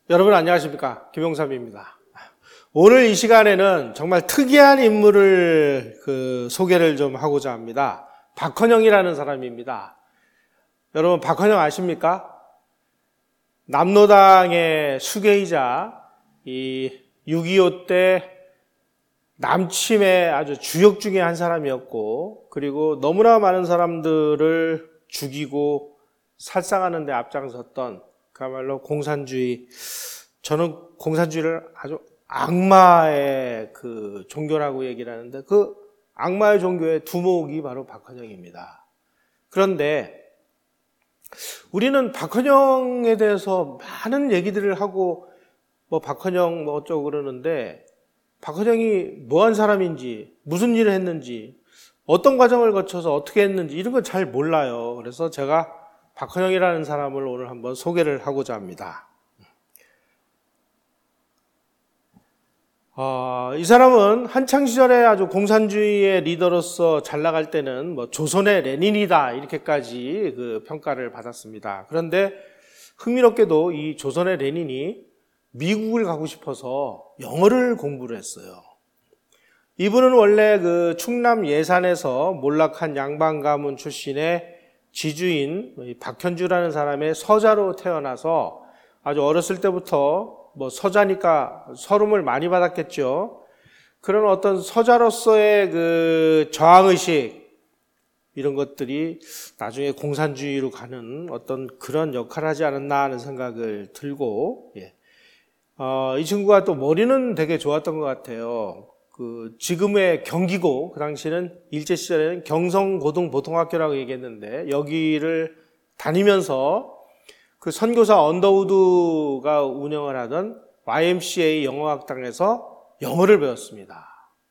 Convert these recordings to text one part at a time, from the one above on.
여러분 안녕하십니까? 김용삼입니다. 오늘 이 시간에는 정말 특이한 인물을 소개를 좀 하고자 합니다. 박헌영이라는 사람입니다. 여러분 박헌영 아십니까? 남로당의 수괴이자 이 6.25 때 남침의 아주 주역 중에 한 사람이었고, 그리고 너무나 많은 사람들을 죽이고 살상하는 데 앞장섰던 그야말로 공산주의, 저는 공산주의를 아주 악마의 종교라고 얘기를 하는데, 그 악마의 종교의 두목이 바로 박헌영입니다. 그런데 우리는 박헌영에 대해서 많은 얘기들을 하고 박헌영 어쩌고 그러는데, 박헌영이 뭐한 사람인지, 무슨 일을 했는지, 어떤 과정을 거쳐서 어떻게 했는지 이런 걸 잘 몰라요. 그래서 제가 박헌영이라는 사람을 오늘 한번 소개를 하고자 합니다. 이 사람은 한창시절에 아주 공산주의의 리더로서 잘 나갈 때는 조선의 레닌이다 이렇게까지 평가를 받았습니다. 그런데 흥미롭게도 이 조선의 레닌이 미국을 가고 싶어서 영어를 공부를 했어요. 이분은 원래 충남 예산에서 몰락한 양반 가문 출신의 지주인 박현주라는 사람의 서자로 태어나서 아주 어렸을 때부터 서자니까 서름을 많이 받았겠죠. 그런 어떤 서자로서의 저항의식, 이런 것들이 나중에 공산주의로 가는 어떤 그런 역할을 하지 않았나 하는 생각을 들고, 이 친구가 또 머리는 되게 좋았던 것 같아요. 지금의 경기고, 그 당시에는 일제시절에는 경성고등보통학교라고 얘기했는데, 여기를 다니면서 선교사 언더우드가 운영을 하던 YMCA 영어학당에서 영어를 배웠습니다.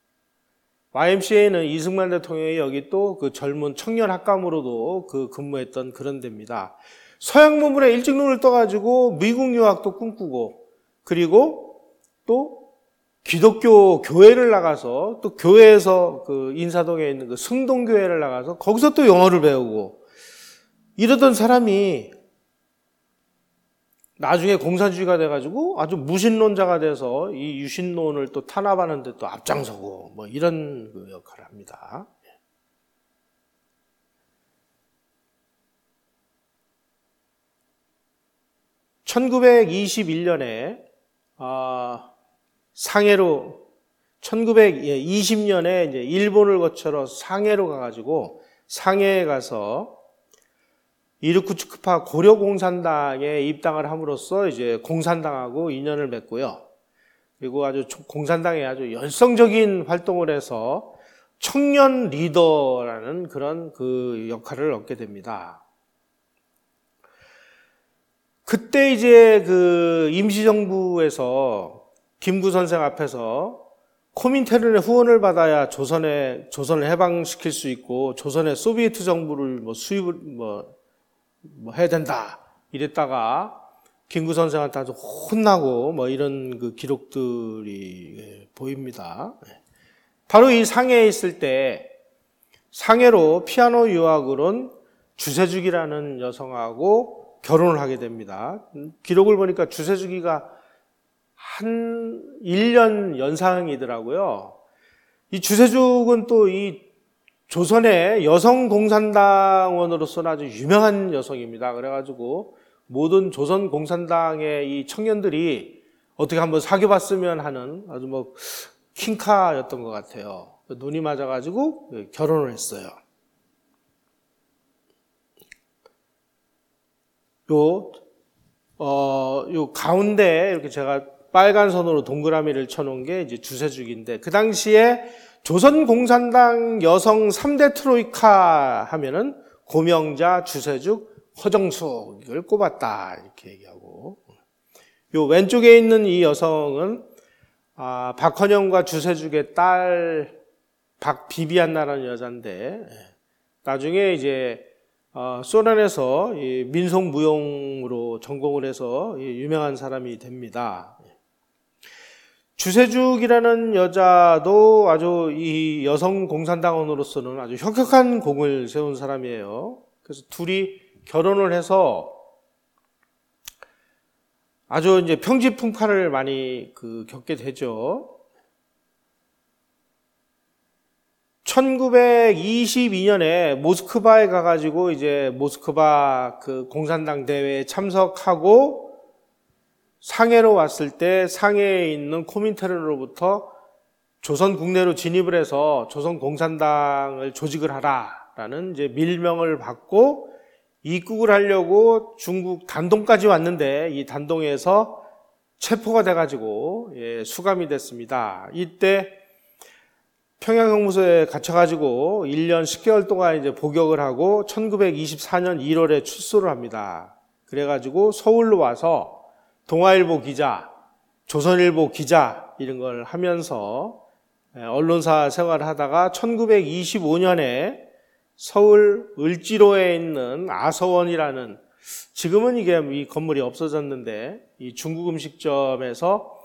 YMCA는 이승만 대통령이 여기 또 젊은 청년 학감으로도 근무했던 그런 데입니다. 서양 문물에 일찍 눈을 떠가지고 미국 유학도 꿈꾸고, 그리고 또 기독교 교회를 나가서, 또 교회에서 인사동에 있는 승동교회를 나가서 거기서 또 영어를 배우고, 이러던 사람이 나중에 공산주의가 돼가지고 아주 무신론자가 돼서 이 유신론을 또 탄압하는 데 또 앞장서고 이런 역할을 합니다. 1921년에 상해로, 1920년에 이제 일본을 거쳐서 상해로 가가지고, 상해에 가서 이르쿠츠크파 고려공산당에 입당을 함으로써 이제 공산당하고 인연을 맺고요. 그리고 아주 공산당에 아주 열성적인 활동을 해서 청년 리더라는 그런 역할을 얻게 됩니다. 그때 이제 임시정부에서 김구 선생 앞에서 코민테른의 후원을 받아야 조선을 해방시킬 수 있고, 조선의 소비에트 정부를 수입을 해야 된다 이랬다가 김구 선생한테 아주 혼나고 이런 기록들이 보입니다. 바로 이 상해에 있을 때, 상해로 피아노 유학을 온 주세죽이라는 여성하고 결혼을 하게 됩니다. 기록을 보니까 주세죽이가 한 1년 연상이더라고요. 이 주세죽은 또 이 조선의 여성 공산당원으로서는 아주 유명한 여성입니다. 그래가지고 모든 조선 공산당의 이 청년들이 어떻게 한번 사귀어봤으면 하는 아주 킹카였던 것 같아요. 눈이 맞아가지고 결혼을 했어요. 요 가운데 이렇게 제가 빨간 선으로 동그라미를 쳐놓은 게 이제 주세죽인데, 그 당시에 조선 공산당 여성 3대 트로이카 하면은 고명자, 주세죽, 허정숙을 꼽았다 이렇게 얘기하고, 요 왼쪽에 있는 이 여성은 박헌영과 주세죽의 딸 박비비안나라는 여자인데, 나중에 이제 소련에서 민속무용으로 전공을 해서 유명한 사람이 됩니다. 주세죽이라는 여자도 아주 이 여성 공산당원으로서는 아주 혁혁한 공을 세운 사람이에요. 그래서 둘이 결혼을 해서 아주 이제 평지풍파를 많이 겪게 되죠. 1922년에 모스크바에 가가지고 이제 모스크바 공산당 대회에 참석하고 상해로 왔을 때 상해에 있는 코민테른으로부터 조선 국내로 진입을 해서 조선 공산당을 조직을 하라라는 이제 밀명을 받고 입국을 하려고 중국 단동까지 왔는데 이 단동에서 체포가 돼가지고 수감이 됐습니다. 이때 평양형무소에 갇혀가지고 1년 10개월 동안 이제 복역을 하고 1924년 1월에 출소를 합니다. 그래가지고 서울로 와서 동아일보 기자, 조선일보 기자 이런 걸 하면서 언론사 생활을 하다가 1925년에 서울 을지로에 있는 아서원이라는, 지금은 이 건물이 없어졌는데 이 중국 음식점에서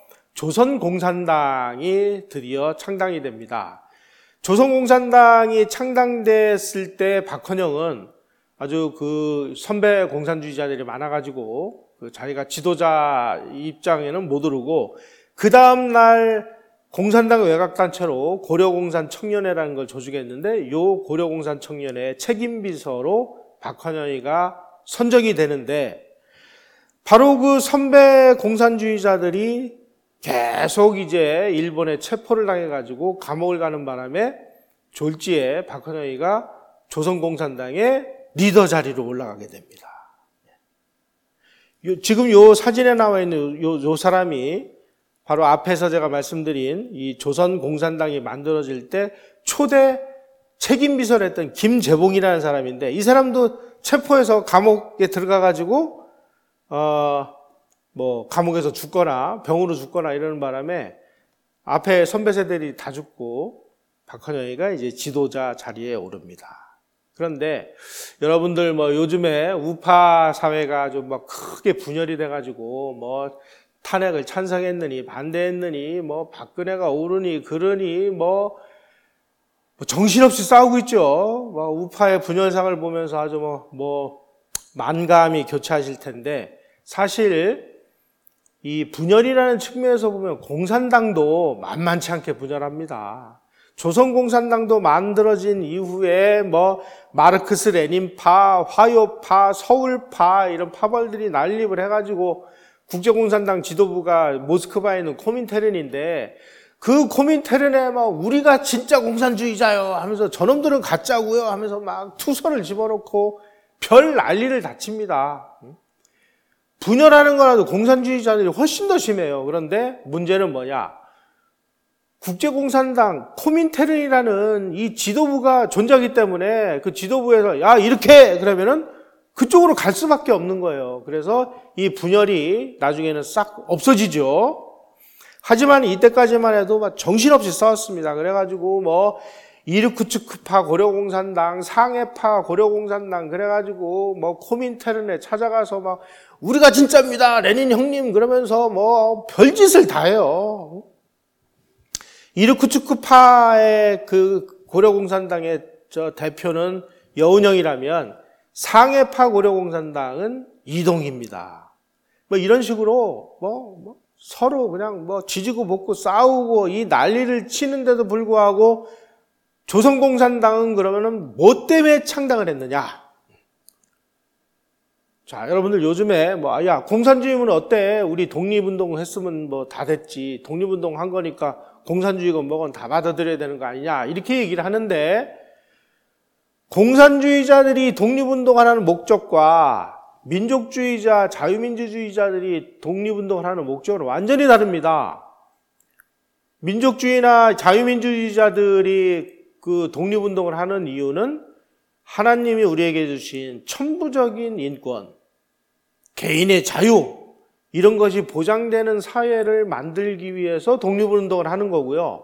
조선공산당이 드디어 창당이 됩니다. 조선공산당이 창당됐을 때 박헌영은 아주 선배 공산주의자들이 많아가지고 자기가 지도자 입장에는 못 오르고, 그 다음날 공산당 외곽단체로 고려공산청년회라는 걸 조직했는데 이 고려공산청년회 책임비서로 박헌영이가 선정이 되는데, 바로 그 선배 공산주의자들이 계속 이제 일본에 체포를 당해가지고 감옥을 가는 바람에 졸지에 박헌영이가 조선공산당의 리더 자리로 올라가게 됩니다. 지금 요 사진에 나와 있는 요 사람이 바로 앞에서 제가 말씀드린 이 조선공산당이 만들어질 때 초대 책임비서를 했던 김재봉이라는 사람인데, 이 사람도 체포해서 감옥에 들어가가지고 감옥에서 죽거나 병으로 죽거나 이러는 바람에 앞에 선배 세대들이 다 죽고 박헌영이가 이제 지도자 자리에 오릅니다. 그런데 여러분들 요즘에 우파 사회가 좀 크게 분열이 돼가지고 탄핵을 찬성했느니 반대했느니 박근혜가 오르니 그러니 정신없이 싸우고 있죠. 우파의 분열상을 보면서 아주 만감이 교차하실 텐데, 사실 이 분열이라는 측면에서 보면 공산당도 만만치 않게 분열합니다. 조선공산당도 만들어진 이후에 마르크스 레닌파, 화요파, 서울파 이런 파벌들이 난립을 해가지고 국제공산당 지도부가 모스크바에 있는 코민테른인데, 그 코민테른에 우리가 진짜 공산주의자요 하면서 저놈들은 가짜고요 하면서 투서를 집어넣고 별 난리를 다 칩니다. 분열하는 거라도 공산주의자들이 훨씬 더 심해요. 그런데 문제는 뭐냐? 국제공산당 코민테른이라는 이 지도부가 존재하기 때문에 그 지도부에서 야 이렇게 그러면은 그쪽으로 갈 수밖에 없는 거예요. 그래서 이 분열이 나중에는 싹 없어지죠. 하지만 이때까지만 해도 정신없이 싸웠습니다. 그래가지고 이르쿠츠크파 고려공산당, 상해파 고려공산당 그래가지고 코민테른에 찾아가서 우리가 진짜입니다, 레닌 형님 그러면서 별짓을 다 해요. 이르쿠츠크파의 고려공산당의 대표는 여운형이라면 상해파 고려공산당은 이동희입니다. 이런 식으로 서로 그냥 지지고 볶고 싸우고 이 난리를 치는데도 불구하고 조선공산당은 그러면은 뭐 때문에 창당을 했느냐? 자, 여러분들 요즘에 야, 공산주의면 어때? 우리 독립운동 했으면 다 됐지. 독립운동 한 거니까 공산주의건 뭐건 다 받아들여야 되는 거 아니냐? 이렇게 얘기를 하는데, 공산주의자들이 독립운동하는 목적과 민족주의자, 자유민주주의자들이 독립운동을 하는 목적은 완전히 다릅니다. 민족주의나 자유민주주의자들이 독립운동을 하는 이유는 하나님이 우리에게 주신 천부적인 인권, 개인의 자유, 이런 것이 보장되는 사회를 만들기 위해서 독립운동을 하는 거고요.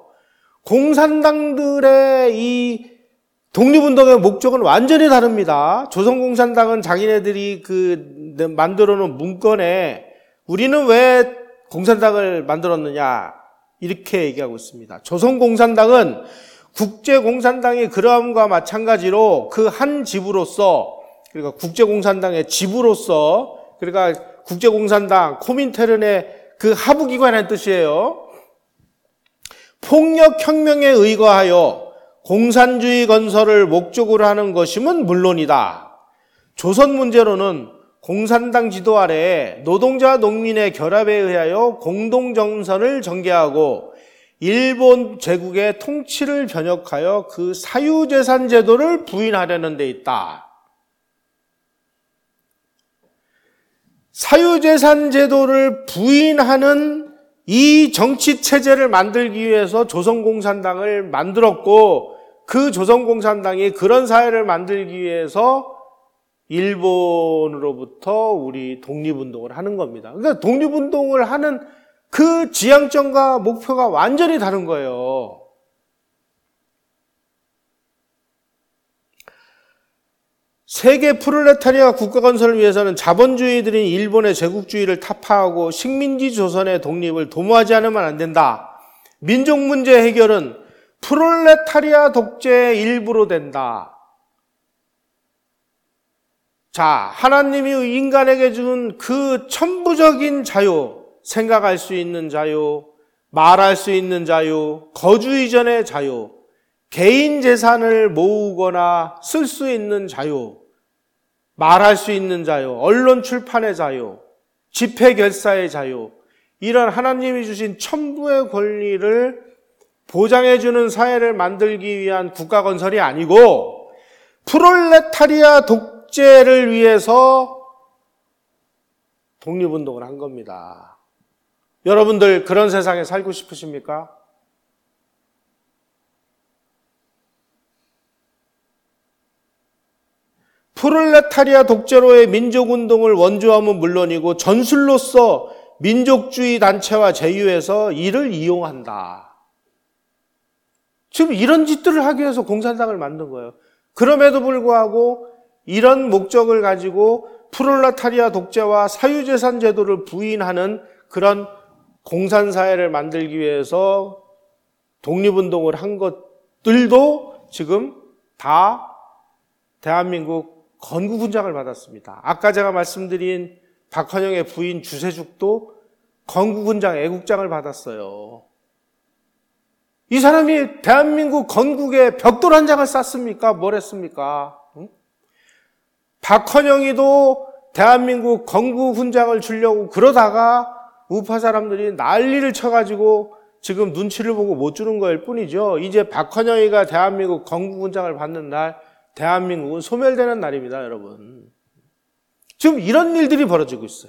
공산당들의 이 독립운동의 목적은 완전히 다릅니다. 조선공산당은 자기네들이 만들어 놓은 문건에 우리는 왜 공산당을 만들었느냐 이렇게 얘기하고 있습니다. 조선공산당은 국제공산당이 그러함과 마찬가지로 그 한 집으로서, 그러니까 국제공산당의 집으로서 그러니까 국제공산당, 코민테른의 그 하부기관의 뜻이에요. 폭력혁명에 의거하여 공산주의 건설을 목적으로 하는 것임은 물론이다. 조선 문제로는 공산당 지도 아래 노동자 농민의 결합에 의하여 공동정선을 전개하고 일본 제국의 통치를 변혁하여 그 사유재산 제도를 부인하려는 데 있다. 사유재산 제도를 부인하는 이 정치체제를 만들기 위해서 조선공산당을 만들었고, 그 조선공산당이 그런 사회를 만들기 위해서 일본으로부터 우리 독립운동을 하는 겁니다. 그러니까 독립운동을 하는 그 지향점과 목표가 완전히 다른 거예요. 세계 프롤레타리아 국가 건설을 위해서는 자본주의들인 일본의 제국주의를 타파하고 식민지 조선의 독립을 도모하지 않으면 안 된다. 민족 문제 해결은 프롤레타리아 독재의 일부로 된다. 자, 하나님이 인간에게 준 그 천부적인 자유, 생각할 수 있는 자유, 말할 수 있는 자유, 거주 이전의 자유, 개인 재산을 모으거나 쓸 수 있는 자유, 말할 수 있는 자유, 언론 출판의 자유, 집회 결사의 자유, 이런 하나님이 주신 천부의 권리를 보장해주는 사회를 만들기 위한 국가 건설이 아니고 프롤레타리아 독재를 위해서 독립운동을 한 겁니다. 여러분들 그런 세상에 살고 싶으십니까? 프롤레타리아 독재로의 민족운동을 원조함은 물론이고 전술로서 민족주의 단체와 제휴해서 이를 이용한다. 지금 이런 짓들을 하기 위해서 공산당을 만든 거예요. 그럼에도 불구하고 이런 목적을 가지고 프롤레타리아 독재와 사유재산 제도를 부인하는 그런 공산사회를 만들기 위해서 독립운동을 한 것들도 지금 다 대한민국 건국훈장을 받았습니다. 아까 제가 말씀드린 박헌영의 부인 주세죽도 건국훈장, 애국장을 받았어요. 이 사람이 대한민국 건국에 벽돌 한 장을 쌌습니까? 뭘 했습니까? 응? 박헌영이도 대한민국 건국훈장을 주려고 그러다가 우파 사람들이 난리를 쳐가지고 지금 눈치를 보고 못 주는 거일 뿐이죠. 이제 박헌영이가 대한민국 건국훈장을 받는 날, 대한민국은 소멸되는 날입니다, 여러분. 지금 이런 일들이 벌어지고 있어요.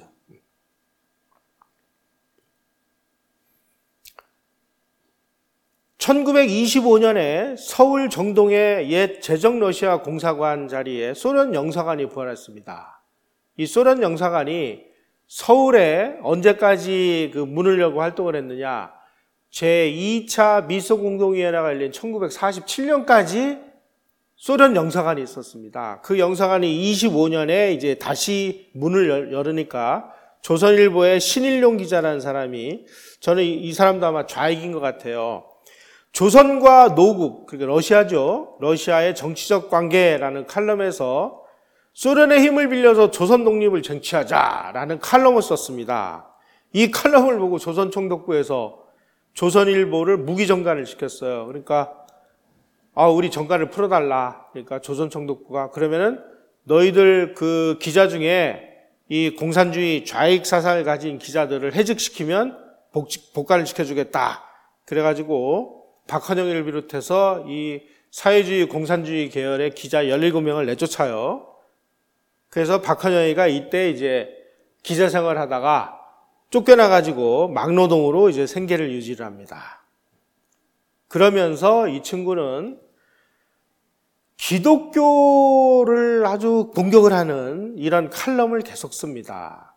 (1925년에) 서울 정동의 옛 제정러시아 공사관 자리에 소련 영사관이 부활했습니다. 이 소련 영사관이 서울에 언제까지 그 문을 열고 활동을 했느냐? 제2차 미소공동위원회가 열린 1947년까지 소련 영사관이 있었습니다. 그 영사관이 25년에 이제 다시 문을 열으니까 조선일보의 신일용 기자라는 사람이, 저는 이 사람도 아마 좌익인 것 같아요. 조선과 노국, 그러니까 러시아죠. 러시아의 정치적 관계라는 칼럼에서 소련의 힘을 빌려서 조선 독립을 쟁취하자라는 칼럼을 썼습니다. 이 칼럼을 보고 조선총독부에서 조선일보를 무기정간을 시켰어요. 그러니까 우리 정가를 풀어달라. 그러니까 조선총독부가 그러면은 너희들 그 기자 중에 이 공산주의 좌익 사상을 가진 기자들을 해직시키면 복관을 시켜주겠다. 그래가지고 박헌영이를 비롯해서 이 사회주의 공산주의 계열의 기자 17명을 내쫓아요. 그래서 박헌영이가 이때 이제 기자 생활을 하다가 쫓겨나가지고 막노동으로 이제 생계를 유지를 합니다. 그러면서 이 친구는 기독교를 아주 공격을 하는 이런 칼럼을 계속 씁니다.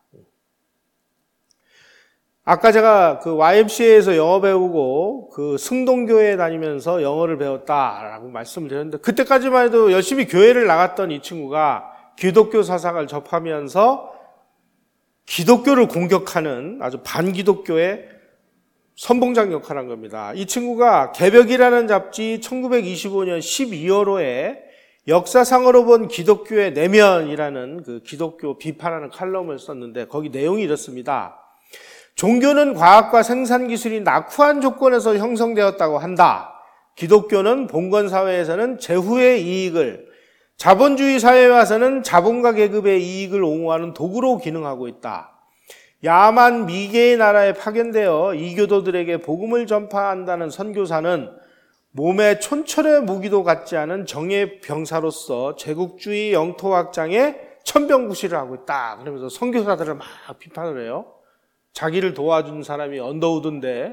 아까 제가 그 YMCA에서 영어 배우고 그 승동교회에 다니면서 영어를 배웠다라고 말씀을 드렸는데, 그때까지만 해도 열심히 교회를 나갔던 이 친구가 기독교 사상을 접하면서 기독교를 공격하는 아주 반기독교의 선봉장 역할을 한 겁니다. 이 친구가 개벽이라는 잡지 1925년 12월호에 역사상으로 본 기독교의 내면이라는 그 기독교 비판하는 칼럼을 썼는데 거기 내용이 이렇습니다. 종교는 과학과 생산기술이 낙후한 조건에서 형성되었다고 한다. 기독교는 봉건사회에서는 재후의 이익을, 자본주의 사회에 와서는 자본가 계급의 이익을 옹호하는 도구로 기능하고 있다. 야만 미개의 나라에 파견되어 이교도들에게 복음을 전파한다는 선교사는 몸에 촌철의 무기도 갖지 않은 정예 병사로서 제국주의 영토 확장에 천병구시를 하고 있다. 그러면서 선교사들을 막 비판을 해요. 자기를 도와준 사람이 언더우드인데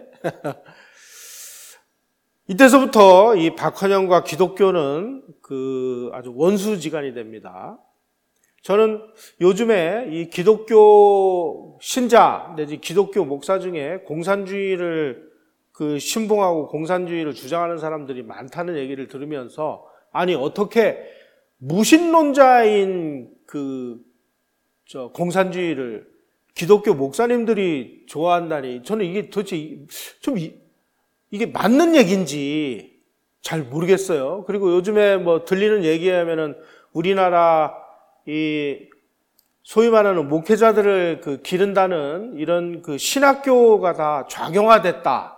이때서부터 이 박헌영과 기독교는 그 아주 원수지간이 됩니다. 저는 요즘에 이 기독교 신자 내지 기독교 목사 중에 공산주의를 그 신봉하고 공산주의를 주장하는 사람들이 많다는 얘기를 들으면서 아니 어떻게 무신론자인 공산주의를 기독교 목사님들이 좋아한다니 저는 이게 도대체 좀 이게 맞는 얘기인지 잘 모르겠어요. 그리고 요즘에 뭐 들리는 얘기하면은 우리나라 이 소위 말하는 목회자들을 그 기른다는 이런 그 신학교가 다 좌경화됐다.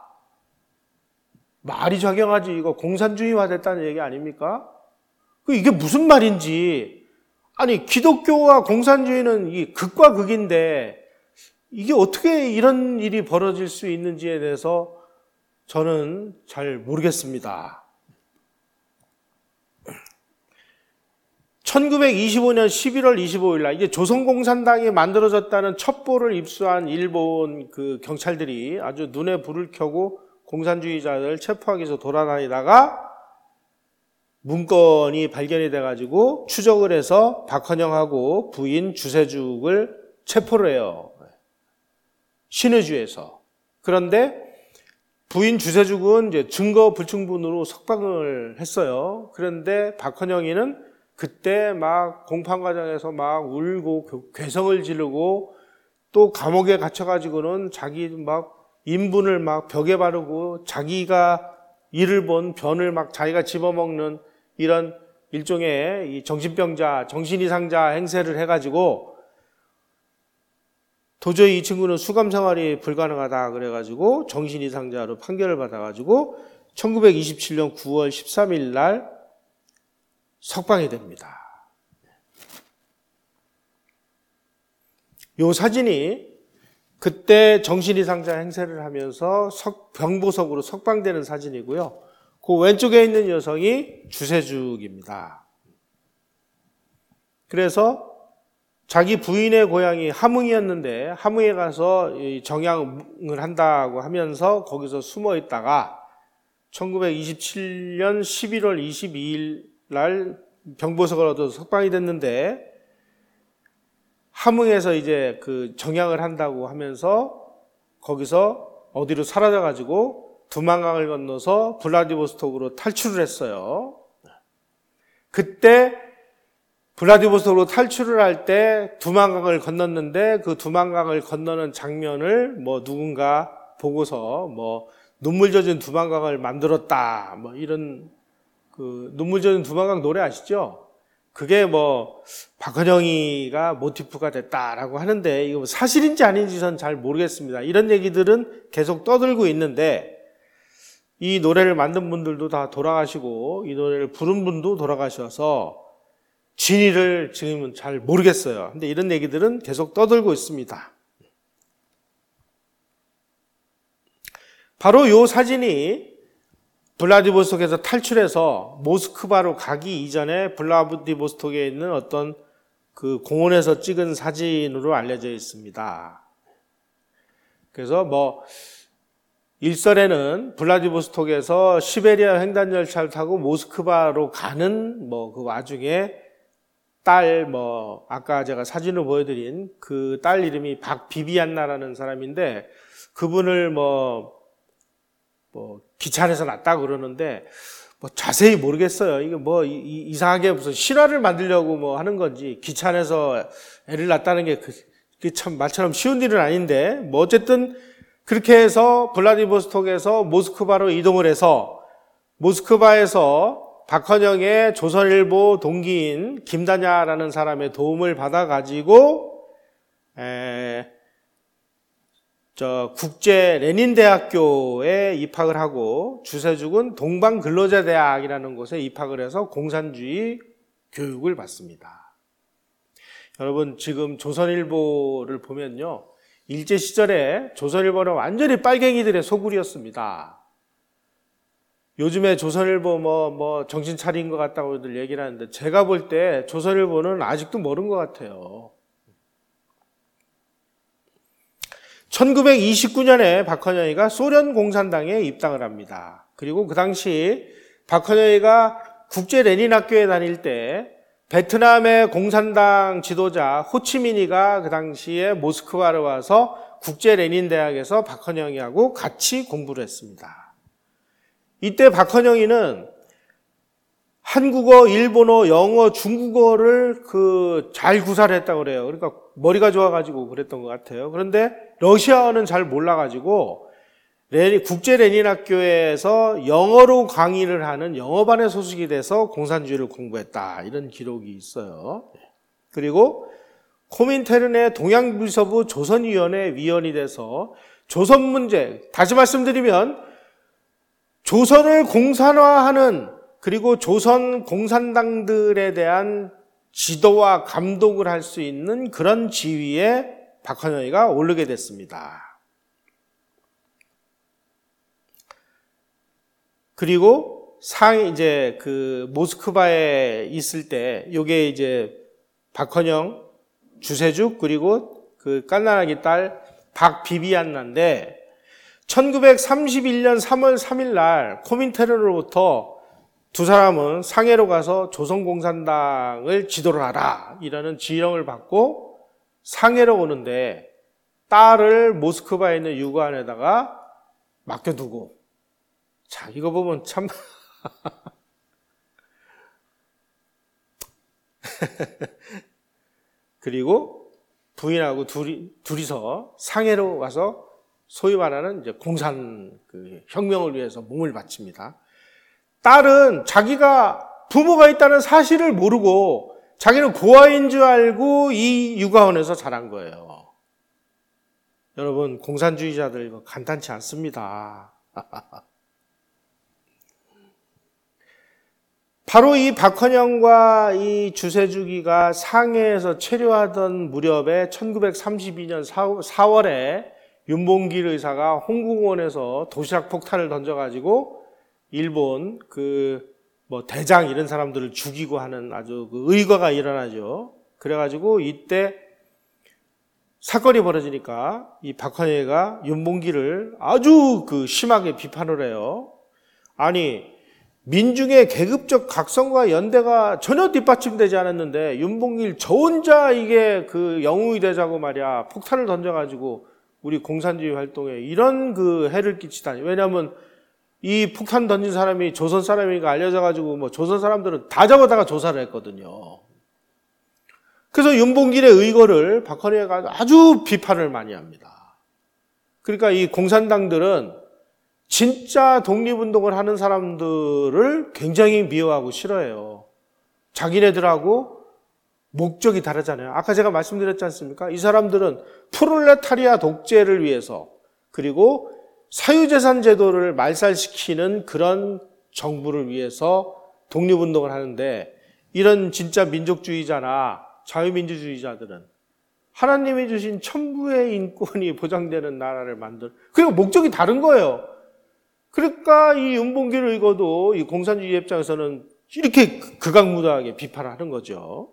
말이 좌경화지 이거 공산주의화됐다는 얘기 아닙니까? 이게 무슨 말인지 아니 기독교와 공산주의는 이 극과 극인데 이게 어떻게 이런 일이 벌어질 수 있는지에 대해서 저는 잘 모르겠습니다. 1925년 11월 25일 날 이제 조선공산당이 만들어졌다는 첩보를 입수한 일본 그 경찰들이 아주 눈에 불을 켜고 공산주의자들 체포하기 위해서 돌아다니다가 문건이 발견이 돼가지고 추적을 해서 박헌영하고 부인 주세죽을 체포를 해요. 신의주에서. 그런데 부인 주세죽은 이제 증거 불충분으로 석방을 했어요. 그런데 박헌영이는 그때 막 공판 과정에서 막 울고 괴성을 지르고 또 감옥에 갇혀가지고는 자기 막 인분을 막 벽에 바르고 자기가 이를 본 변을 막 자기가 집어먹는 이런 일종의 이 정신병자, 정신이상자 행세를 해가지고 도저히 이 친구는 수감 생활이 불가능하다 그래가지고 정신이상자로 판결을 받아가지고 1927년 9월 13일 날 석방이 됩니다. 이 사진이 그때 정신이상자 행세를 하면서 병보석으로 석방되는 사진이고요. 그 왼쪽에 있는 여성이 주세죽입니다. 그래서 자기 부인의 고향이 함흥이었는데 함흥에 가서 정양을 한다고 하면서 거기서 숨어 있다가 1927년 11월 22일 날 병보석을 얻어서 석방이 됐는데 함흥에서 이제 그 정양을 한다고 하면서 거기서 어디로 사라져가지고 두만강을 건너서 블라디보스톡으로 탈출을 했어요. 그때 블라디보스톡으로 탈출을 할 때 두만강을 건넜는데 그 두만강을 건너는 장면을 뭐 누군가 보고서 뭐 눈물 젖은 두만강을 만들었다 뭐 이런 그 눈물 젖은 두만강 노래 아시죠? 그게 뭐 박헌영이가 모티프가 됐다라고 하는데 이거 사실인지 아닌지 전 잘 모르겠습니다. 이런 얘기들은 계속 떠들고 있는데 이 노래를 만든 분들도 다 돌아가시고 이 노래를 부른 분도 돌아가셔서 진위를 지금은 잘 모르겠어요. 근데 이런 얘기들은 계속 떠들고 있습니다. 바로 이 사진이 블라디보스톡에서 탈출해서 모스크바로 가기 이전에 블라디보스톡에 있는 어떤 그 공원에서 찍은 사진으로 알려져 있습니다. 그래서 뭐 일설에는 블라디보스톡에서 시베리아 횡단 열차를 타고 모스크바로 가는 뭐 그 와중에 딸 뭐 아까 제가 사진을 보여드린 그 딸 이름이 박비비안나라는 사람인데 그분을 뭐 기차 안에서 낳았다고 그러는데 뭐 자세히 모르겠어요. 이게 뭐 이상하게 무슨 실화를 만들려고 뭐 하는 건지 기차 안에서 애를 낳았다는 게 그게 참 말처럼 쉬운 일은 아닌데 뭐 어쨌든 그렇게 해서 블라디보스톡에서 모스크바로 이동을 해서 모스크바에서 박헌영의 조선일보 동기인 김다냐라는 사람의 도움을 받아가지고 국제 레닌대학교에 입학을 하고 주세죽은 동방근로자대학이라는 곳에 입학을 해서 공산주의 교육을 받습니다. 여러분, 지금 조선일보를 보면요, 일제시절에 조선일보는 완전히 빨갱이들의 소굴이었습니다. 요즘에 조선일보 정신 차린 것 같다고들 얘기를 하는데, 제가 볼 때 조선일보는 아직도 모르는 것 같아요. 1929년에 박헌영이가 소련 공산당에 입당을 합니다. 그리고 그 당시 박헌영이가 국제 레닌 학교에 다닐 때 베트남의 공산당 지도자 호치민이가 그 당시에 모스크바로 와서 국제 레닌 대학에서 박헌영이하고 같이 공부를 했습니다. 이때 박헌영이는 한국어, 일본어, 영어, 중국어를 잘 구사를 했다고 그래요. 그러니까 머리가 좋아가지고 그랬던 것 같아요. 그런데 러시아어는 잘 몰라가지고 국제 레닌 학교에서 영어로 강의를 하는 영어반에 소속이 돼서 공산주의를 공부했다, 이런 기록이 있어요. 그리고 코민테른의 동양비서부 조선위원회 위원이 돼서 조선 문제, 다시 말씀드리면 조선을 공산화하는, 그리고 조선 공산당들에 대한 지도와 감독을 할 수 있는 그런 지위에 박헌영이가 오르게 됐습니다. 그리고 이제 모스크바에 있을 때, 요게 이제 박헌영, 주세죽, 그리고 갓난아기 딸 박비비안나인데, 1931년 3월 3일 날 코민테른으로부터 두 사람은 상해로 가서 조선공산당을 지도를 하라, 이라는 지령을 받고 상해로 오는데, 딸을 모스크바에 있는 유관에다가 맡겨두고, 자, 이거 보면 참 그리고 부인하고 둘이서 상해로 가서 소위 말하는 이제 공산 혁명을 위해서 몸을 바칩니다. 딸은 자기가 부모가 있다는 사실을 모르고 자기는 고아인 줄 알고 이 육아원에서 자란 거예요. 여러분, 공산주의자들 이거 간단치 않습니다. 바로 이 박헌영과 이 주세죽이가 상해에서 체류하던 무렵에 1932년 4월에 윤봉길 의사가 홍궁원에서 도시락 폭탄을 던져가지고 일본 대장 이런 사람들을 죽이고 하는 아주 의거가 일어나죠. 그래가지고 이때 사건이 벌어지니까 이 박헌영이가 윤봉길을 아주 심하게 비판을 해요. 아니, 민중의 계급적 각성과 연대가 전혀 뒷받침되지 않았는데 윤봉길 저 혼자 이게 영웅이 되자고 말이야, 폭탄을 던져가지고 우리 공산주의 활동에 이런 해를 끼치다니. 왜냐하면 이 폭탄 던진 사람이 조선 사람이니까 알려져가지고 조선 사람들은 다 잡아다가 조사를 했거든요. 그래서 윤봉길의 의거를 박헌영이가 아주 비판을 많이 합니다. 그러니까 이 공산당들은 진짜 독립운동을 하는 사람들을 굉장히 미워하고 싫어해요. 자기네들하고 목적이 다르잖아요. 아까 제가 말씀드렸지 않습니까? 이 사람들은 프롤레타리아 독재를 위해서, 그리고 사유재산 제도를 말살시키는 그런 정부를 위해서 독립운동을 하는데, 이런 진짜 민족주의자나 자유민주주의자들은 하나님이 주신 천부의 인권이 보장되는 나라를 그리고 목적이 다른 거예요. 그러니까 이 윤봉길 의거도 이 공산주의 입장에서는 이렇게 극악무도하게 비판을 하는 거죠.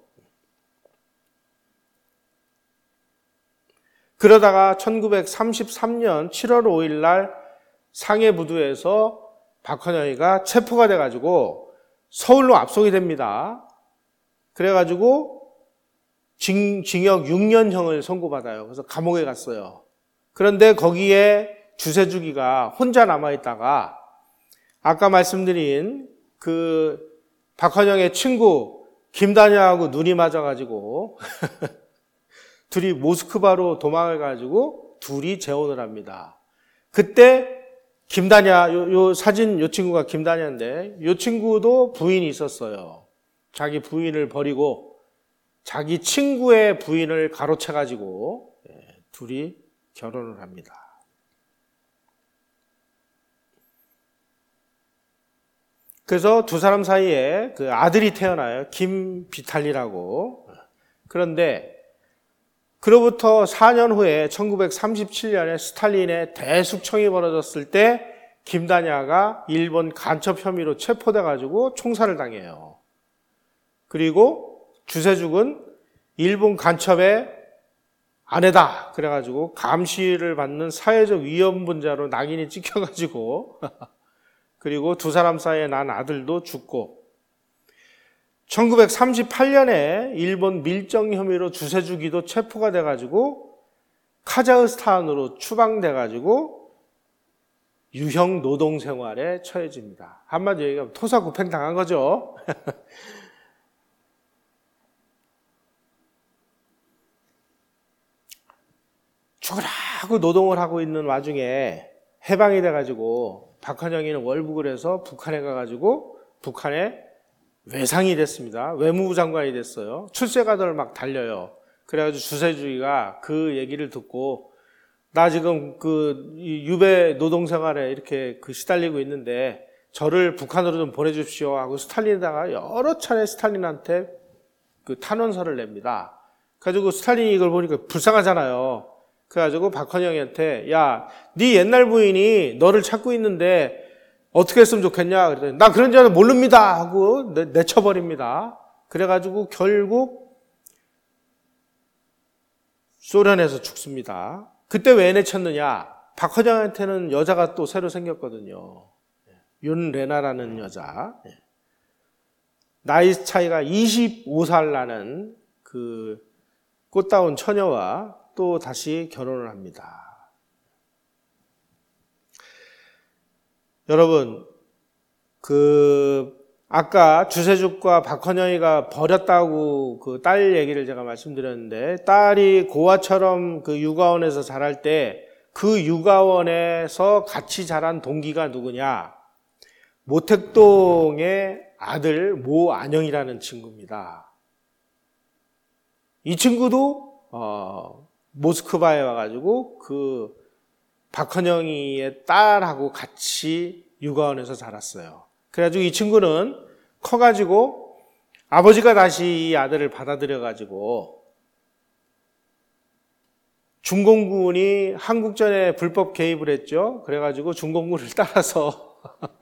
그러다가 1933년 7월 5일 날 상해 부두에서 박헌영이가 체포가 돼가지고 서울로 압송이 됩니다. 그래가지고 징역 6년형을 선고받아요. 그래서 감옥에 갔어요. 그런데 거기에 주세죽이가 혼자 남아있다가 아까 말씀드린 박헌영의 친구 김다냐하고 눈이 맞아가지고 둘이 모스크바로 도망을 가지고 둘이 재혼을 합니다. 그때 김다냐, 요 사진 요 친구가 김다냐인데 요 친구도 부인이 있었어요. 자기 부인을 버리고 자기 친구의 부인을 가로채 가지고 둘이 결혼을 합니다. 그래서 두 사람 사이에 그 아들이 태어나요. 김비탈리라고. 그런데 그로부터 4년 후에 1937년에 스탈린의 대숙청이 벌어졌을 때 김다냐가 일본 간첩 혐의로 체포돼 가지고 총살을 당해요. 그리고 주세죽은 일본 간첩의 아내다 그래가지고 감시를 받는 사회적 위험분자로 낙인이 찍혀가지고 그리고 두 사람 사이에 난 아들도 죽고 1938년에 일본 밀정 혐의로 주세주기도 체포가 돼가지고 카자흐스탄으로 추방돼가지고 유형 노동 생활에 처해집니다. 한마디로 얘기하면 토사구팽 당한 거죠. 죽으라고 노동을 하고 있는 와중에 해방이 돼가지고 박헌영이는 월북을 해서 북한에 가가지고 북한에 외상이 됐습니다. 외무부 장관이 됐어요. 출세가들을 막 달려요. 그래가지고 주세주의가 그 얘기를 듣고 나 지금 그 유배 노동생활에 이렇게 시달리고 있는데 저를 북한으로 좀 보내주십시오 하고 스탈린에다가 여러 차례 스탈린한테 그 탄원서를 냅니다. 그래가지고 스탈린이 이걸 보니까 불쌍하잖아요. 그래가지고 박헌영한테 야, 네 옛날 부인이 너를 찾고 있는데 어떻게 했으면 좋겠냐 그랬더니 나 그런 줄은 모릅니다 하고 내쳐버립니다. 그래가지고 결국 소련에서 죽습니다. 그때 왜 내쳤느냐? 박헌영한테는 여자가 또 새로 생겼거든요. 윤레나라는 여자. 나이 차이가 25살 나는 그 꽃다운 처녀와 또 다시 결혼을 합니다. 여러분, 아까 주세죽과 박헌영이가 버렸다고 그 딸 얘기를 제가 말씀드렸는데, 딸이 고아처럼 그 육아원에서 자랄 때 그 육아원에서 같이 자란 동기가 누구냐? 모택동의 아들 모안영이라는 친구입니다. 이 친구도 모스크바에 와가지고 그 박헌영이의 딸하고 같이 육아원에서 자랐어요. 그래가지고 이 친구는 커가지고 아버지가 다시 이 아들을 받아들여가지고 중공군이 한국전에 불법 개입을 했죠. 그래가지고 중공군을 따라서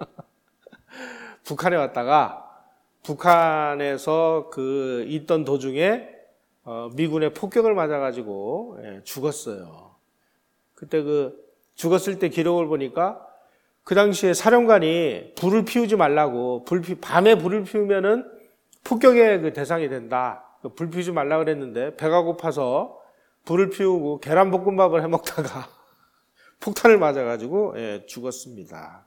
북한에 왔다가 북한에서 있던 도중에 미군의 폭격을 맞아가지고 죽었어요. 그때 죽었을 때 기록을 보니까 그 당시에 사령관이 불을 피우지 말라고 밤에 불을 피우면은 폭격의 대상이 된다. 불 피우지 말라 그랬는데 배가 고파서 불을 피우고 계란볶음밥을 해 먹다가 폭탄을 맞아가지고 죽었습니다.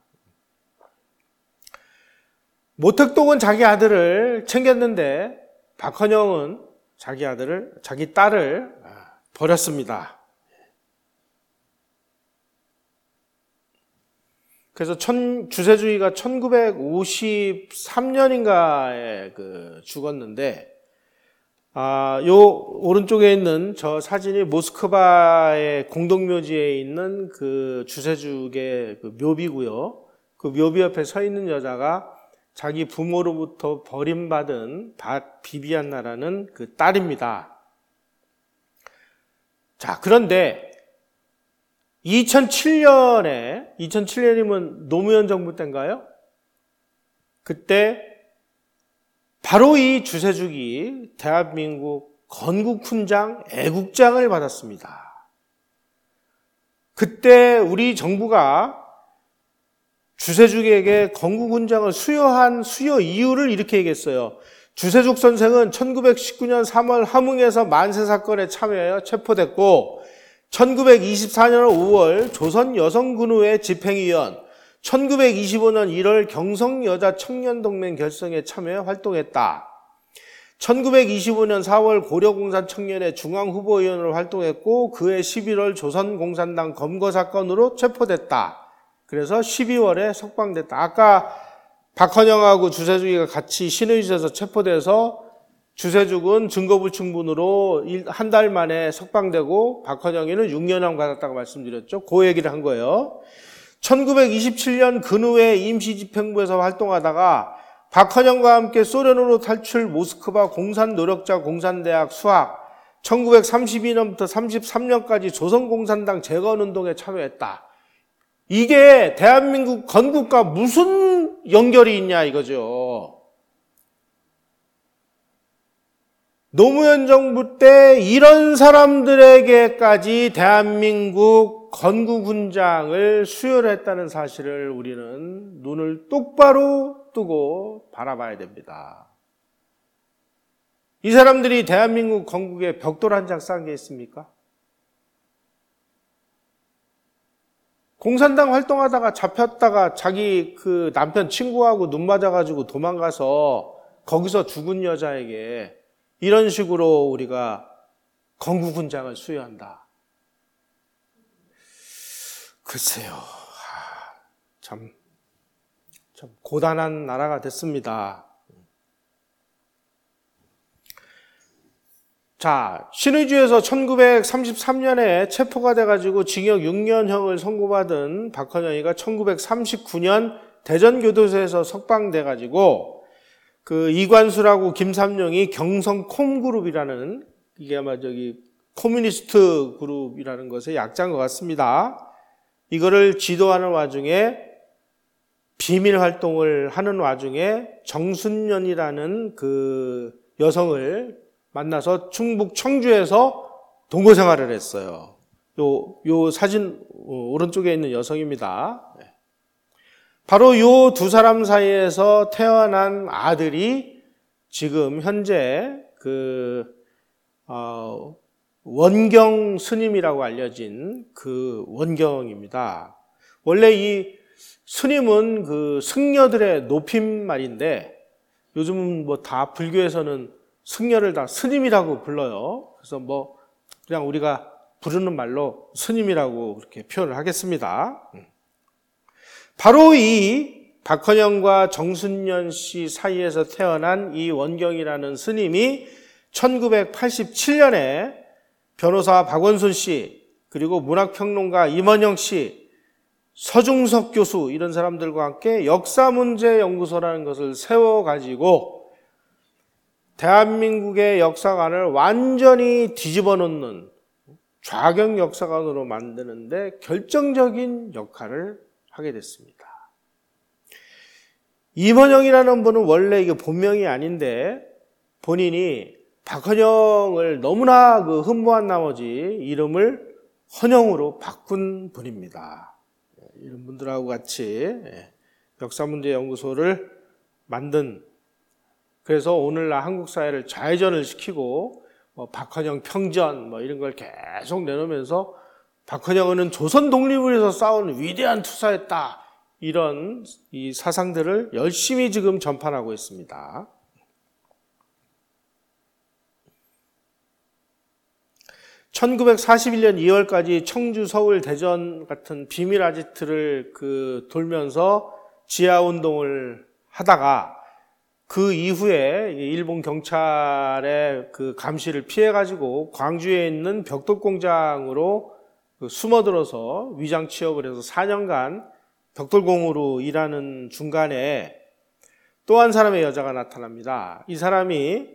모택동은 자기 아들을 챙겼는데 박헌영은 자기 딸을 버렸습니다. 그래서 주세주의가 1953년인가에 죽었는데, 요 오른쪽에 있는 저 사진이 모스크바의 공동묘지에 있는 그 주세죽의 묘비고요. 그 묘비 옆에 서 있는 여자가 자기 부모로부터 버림받은 비비안나라는 그 딸입니다. 자, 그런데 2007년이면 노무현 정부 때인가요? 그때 바로 이 주세죽이 대한민국 건국훈장 애국장을 받았습니다. 그때 우리 정부가 주세죽에게 건국훈장을 수여한 수여 이유를 이렇게 얘기했어요. 주세죽 선생은 1919년 3월 함흥에서 만세 사건에 참여하여 체포됐고 1924년 5월 조선여성군의회 집행위원, 1925년 1월 경성여자청년동맹 결성에 참여해 활동했다. 1925년 4월 고려공산청년회 중앙후보위원으로 활동했고 그해 11월 조선공산당 검거사건으로 체포됐다. 그래서 12월에 석방됐다. 아까 박헌영하고 주세죽이가 같이 신의주에서 체포돼서 주세죽은 증거불충분으로 한 달 만에 석방되고 박헌영이는 6년형 받았다고 말씀드렸죠. 그 얘기를 한 거예요. 1927년 근후에 임시집행부에서 활동하다가 박헌영과 함께 소련으로 탈출 모스크바 공산노력자 공산대학 수학, 1932년부터 33년까지 조선공산당 재건운동에 참여했다. 이게 대한민국 건국과 무슨 연결이 있냐 이거죠. 노무현 정부 때 이런 사람들에게까지 대한민국 건국훈장을 수여했다는 사실을 우리는 눈을 똑바로 뜨고 바라봐야 됩니다. 이 사람들이 대한민국 건국에 벽돌 한 장 싼 게 있습니까? 공산당 활동하다가 잡혔다가 자기 그 남편 친구하고 눈 맞아가지고 도망가서 거기서 죽은 여자에게 이런 식으로 우리가 건국훈장을 수여한다. 글쎄요. 참 고단한 나라가 됐습니다. 자, 신의주에서 1933년에 체포가 돼가지고 징역 6년형을 선고받은 박헌영이가 1939년 대전교도소에서 석방돼가지고 그 이관수라고 김삼룡이 경성콤그룹이라는, 이게 아마 커뮤니스트 그룹이라는 것의 약자인 것 같습니다. 이거를 지도하는 와중에 비밀 활동을 하는 와중에 정순년이라는 그 여성을 만나서 충북 청주에서 동거 생활을 했어요. 요 사진 오른쪽에 있는 여성입니다. 바로 요 두 사람 사이에서 태어난 아들이 지금 현재 원경 스님이라고 알려진 그 원경입니다. 원래 이 스님은 그 승려들의 높임말인데 요즘은 뭐 다 불교에서는 승려를 다 스님이라고 불러요. 그래서 뭐 그냥 우리가 부르는 말로 스님이라고 그렇게 표현을 하겠습니다. 바로 이 박헌영과 정순년 씨 사이에서 태어난 이 원경이라는 스님이 1987년에 변호사 박원순 씨, 그리고 문학평론가 임원영 씨, 서중석 교수 이런 사람들과 함께 역사문제연구소라는 것을 세워가지고 대한민국의 역사관을 완전히 뒤집어 놓는 좌경 역사관으로 만드는데 결정적인 역할을 하게 됐습니다. 임헌영이라는 분은 원래 이게 본명이 아닌데 본인이 박헌영을 너무나 흠모한 나머지 이름을 헌영으로 바꾼 분입니다. 이런 분들하고 같이 역사문제연구소를 만든, 그래서 오늘날 한국 사회를 좌회전을 시키고 박헌영 평전 이런 걸 계속 내놓으면서 박헌영은 조선 독립을 위해서 싸운 위대한 투사였다, 이런 이 사상들을 열심히 지금 전파하고 있습니다. (1941년 2월까지) 청주, 서울, 대전 같은 비밀 아지트를 돌면서 지하운동을 하다가 그 이후에 일본 경찰의 그 감시를 피해가지고 광주에 있는 벽돌 공장으로 숨어들어서 위장 취업을 해서 4년간 벽돌공으로 일하는 중간에 또 한 사람의 여자가 나타납니다. 이 사람이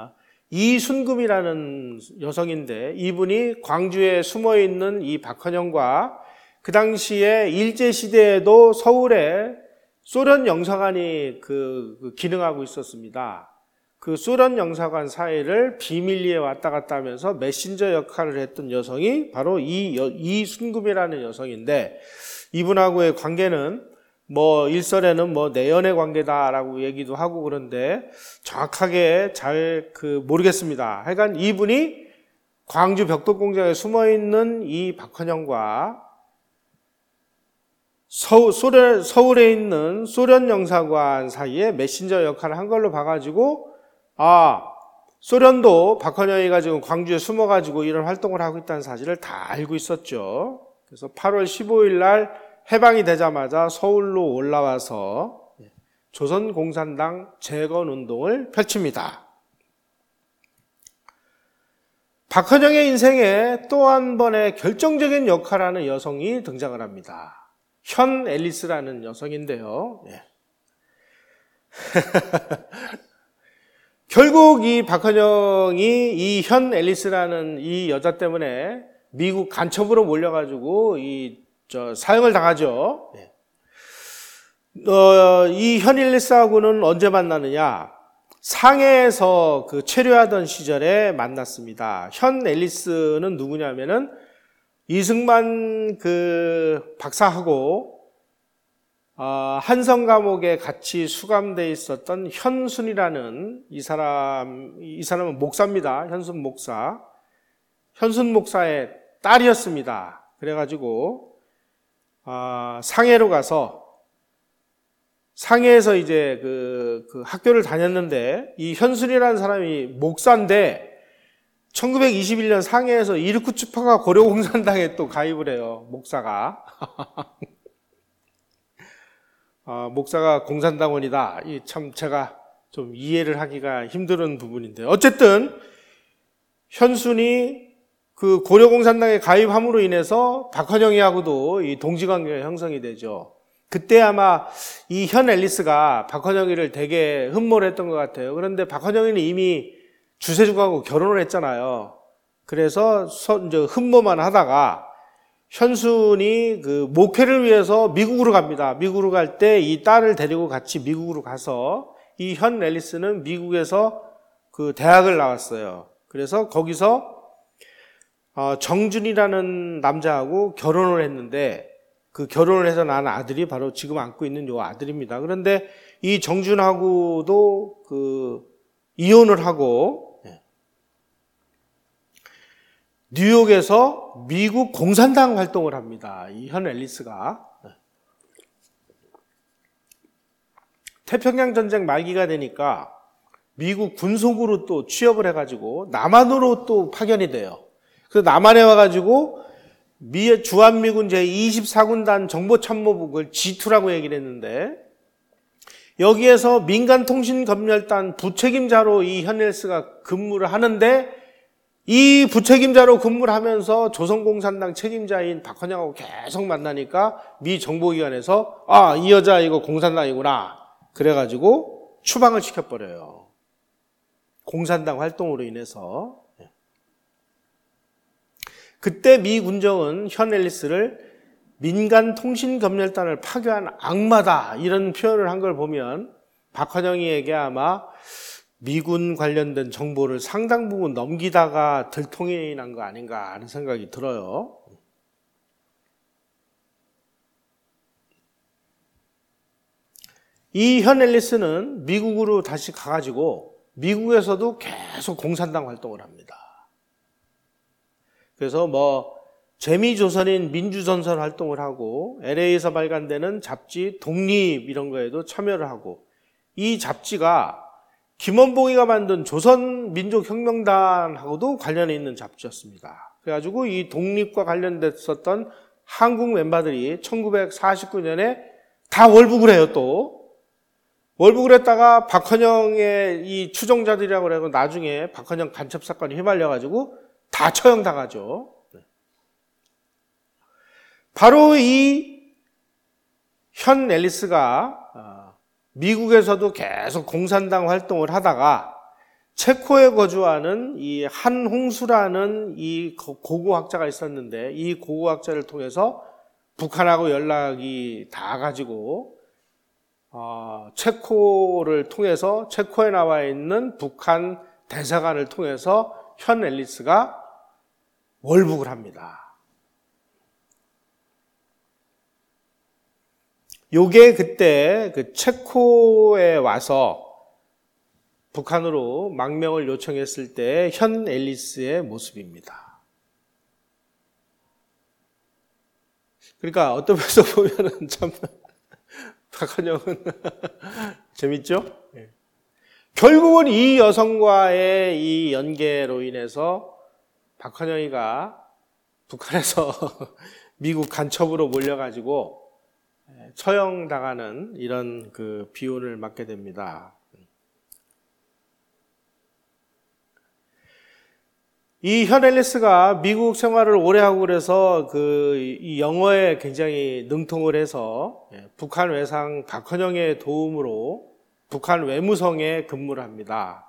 이순금이라는 여성인데, 이분이 광주에 숨어있는 이 박헌영과 그 당시에 일제시대에도 서울에 소련 영사관이 기능하고 있었습니다. 그 소련 영사관 사이를 비밀리에 왔다 갔다 하면서 메신저 역할을 했던 여성이 바로 이순금이라는 여성인데, 이분하고의 관계는 일설에는 내연의 관계다라고 얘기도 하고 그런데 정확하게 잘 모르겠습니다. 하여간 이분이 광주 벽돌 공장에 숨어 있는 이 박헌영과 서울에 있는 소련 영사관 사이에 메신저 역할을 한 걸로 봐가지고, 소련도 박헌영이가 지금 광주에 숨어가지고 이런 활동을 하고 있다는 사실을 다 알고 있었죠. 그래서 8월 15일 날 해방이 되자마자 서울로 올라와서 조선공산당 재건운동을 펼칩니다. 박헌영의 인생에 또 한 번의 결정적인 역할을 하는 여성이 등장을 합니다. 현 앨리스라는 여성인데요. 결국 이 박헌영이 이 현 앨리스라는 이 여자 때문에 미국 간첩으로 몰려가지고 사형을 당하죠. 이 현 앨리스하고는 언제 만나느냐? 상해에서 체류하던 시절에 만났습니다. 현 앨리스는 누구냐면은 이승만 박사하고 한성 감옥에 같이 수감돼 있었던 현순이라는 이 사람은 목사입니다. 현순 목사. 현순 목사의 딸이었습니다. 그래가지고 상해로 가서 상해에서 이제 학교를 다녔는데 이 현순이라는 사람이 목사인데 1921년 상해에서 이르쿠츠파가 고려공산당에 또 가입을 해요. 목사가. 목사가 공산당원이다. 참 제가 좀 이해를 하기가 힘든 부분인데 어쨌든 현순이 고려공산당에 가입함으로 인해서 박헌영이하고도 이 동지관계가 형성이 되죠. 그때 아마 이 현 앨리스가 박헌영이를 되게 흠모했던 것 같아요. 그런데 박헌영이는 이미 주세죽하고 결혼을 했잖아요. 그래서 이제 흠모만 하다가 현순이 목회를 위해서 미국으로 갑니다. 미국으로 갈 때 이 딸을 데리고 같이 미국으로 가서 이 현 앨리스는 미국에서 대학을 나왔어요. 그래서 거기서 정준이라는 남자하고 결혼을 했는데 결혼을 해서 낳은 아들이 바로 지금 안고 있는 요 아들입니다. 그런데 이 정준하고도 이혼을 하고 뉴욕에서 미국 공산당 활동을 합니다. 이 현 앨리스가. 태평양 전쟁 말기가 되니까 미국 군속으로 또 취업을 해가지고 남한으로 또 파견이 돼요. 그래서 남한에 와가지고 주한미군 제24군단 정보참모부를 G2라고 얘기를 했는데 여기에서 민간통신검열단 부책임자로 이 현 앨리스가 근무를 하는데 이 부책임자로 근무를 하면서 조선공산당 책임자인 박헌영하고 계속 만나니까 미 정보기관에서 이 여자 이거 공산당이구나 그래가지고 추방을 시켜버려요. 공산당 활동으로 인해서. 그때 미 군정은 현 앨리스를 민간통신검열단을 파괴한 악마다 이런 표현을 한 걸 보면 박헌영이에게 아마 미군 관련된 정보를 상당 부분 넘기다가 들통이 난 거 아닌가 하는 생각이 들어요. 이 현 앨리스는 미국으로 다시 가가지고 미국에서도 계속 공산당 활동을 합니다. 그래서 재미조선인 민주전선 활동을 하고 LA에서 발간되는 잡지 독립 이런 거에도 참여를 하고 이 잡지가 김원봉이가 만든 조선민족혁명단하고도 관련이 있는 잡지였습니다. 그래가지고 이 독립과 관련됐었던 한국 멤버들이 1949년에 다 월북을 해요. 또 월북을 했다가 박헌영의 이 추종자들이라고 그래서 나중에 박헌영 간첩 사건에 휘말려가지고 다 처형당하죠. 바로 이 현 앨리스가 미국에서도 계속 공산당 활동을 하다가 체코에 거주하는 이 한홍수라는 이 고고학자가 있었는데 이 고고학자를 통해서 북한하고 연락이 닿아가지고 체코를 통해서 체코에 나와 있는 북한 대사관을 통해서 현 앨리스가 월북을 합니다. 요게 그때 체코에 와서 북한으로 망명을 요청했을 때 현 앨리스의 모습입니다. 그러니까 어떤 면에서 보면은 참 박헌영은 재밌죠? 결국은 이 여성과의 이 연계로 인해서 박헌영이가 북한에서 미국 간첩으로 몰려가지고 처형당하는 이런 그 비운을 맞게 됩니다. 이 현 앨리스가 미국 생활을 오래 하고 그래서 이 영어에 굉장히 능통을 해서 북한 외상 박헌영의 도움으로 북한 외무성에 근무를 합니다.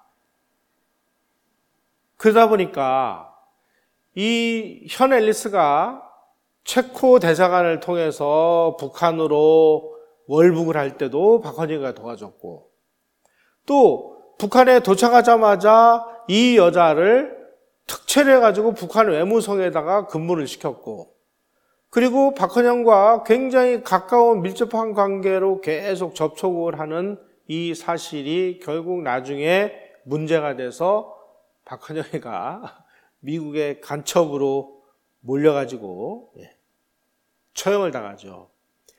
그러다 보니까 이 현 앨리스가 체코 대사관을 통해서 북한으로 월북을 할 때도 박헌영이가 도와줬고, 또 북한에 도착하자마자 이 여자를 특채를 해가지고 북한 외무성에다가 근무를 시켰고, 그리고 박헌영과 굉장히 가까운 밀접한 관계로 계속 접촉을 하는 이 사실이 결국 나중에 문제가 돼서 박헌영이가 미국의 간첩으로 몰려가지고 처형을 당하죠.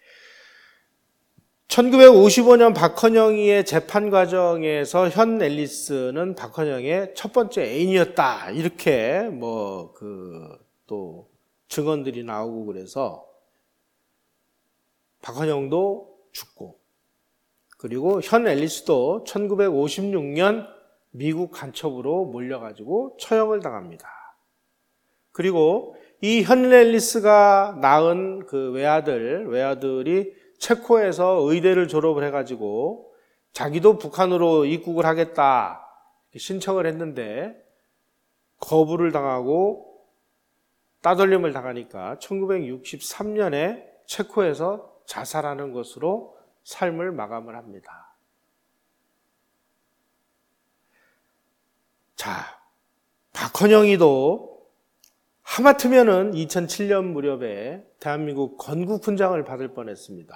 1955년 박헌영이의 재판 과정에서 현 앨리스는 박헌영의 첫 번째 애인이었다. 이렇게 또 증언들이 나오고 그래서 박헌영도 죽고, 그리고 현 앨리스도 1956년 미국 간첩으로 몰려가지고 처형을 당합니다. 그리고 이 현 앨리스가 낳은 그 외아들이 체코에서 의대를 졸업을 해가지고 자기도 북한으로 입국을 하겠다 신청을 했는데 거부를 당하고 따돌림을 당하니까 1963년에 체코에서 자살하는 것으로 삶을 마감을 합니다. 자, 박헌영이도 하마터면은 2007년 무렵에 대한민국 건국훈장을 받을 뻔했습니다.